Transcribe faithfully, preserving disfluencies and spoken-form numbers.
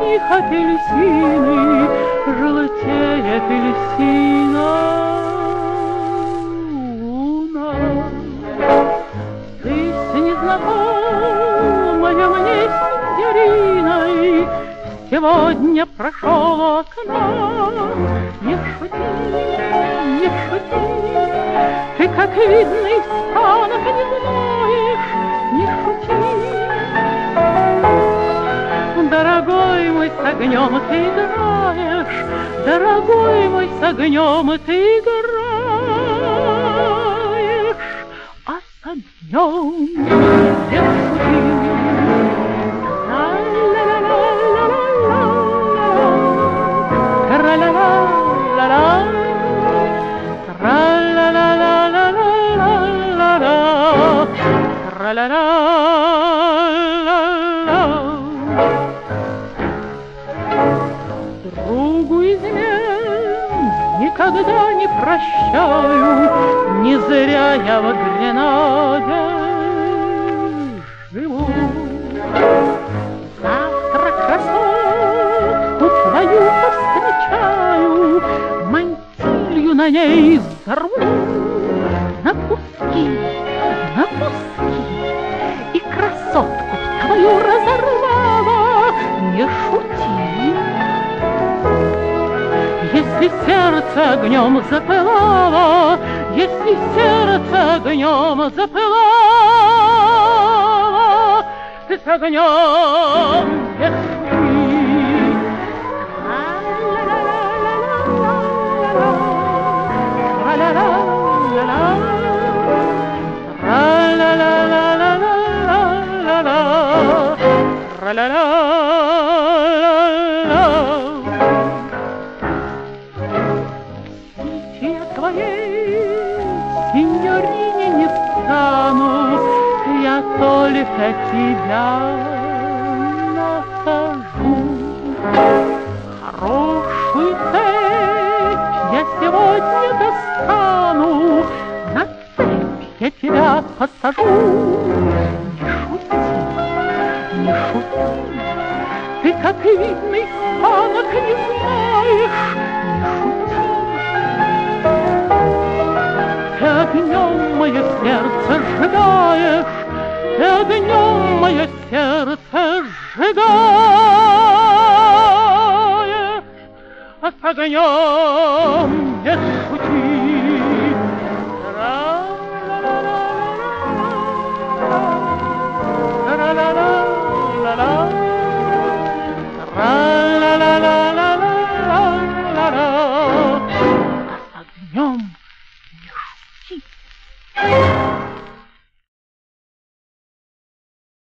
них апельсины, желтее апельсина луна. Ты с незнакомой мне синьориной сегодня прошел у окна. Не шути, не шути, ты, как видно, испанок не знаешь, не шути. Дорогой мой, с огнем ты играешь, дорогой мой, с огнем ты играешь, а с огнем не шути. Другу измен никогда не прощаю, не зря я в Гренаде живу. Завтра красотку твою повстречаю, мантилью на ней взорву на куски, на куски, и красотку твою разорвала, не шути. Если сердце огнем запылало, если сердце огнем запылало, ты с огнем не шути. Я твоей синьорине не стану, я только тебя насажу. Хорошую цепь я сегодня достану, на цепь я тебя посажу. Не шути, не шути, ты, как видный испанок, не знаешь, не шути. Ты огнем мое сердце сжигаешь, ты огнем мое сердце сжигаешь, а с огнем не шути.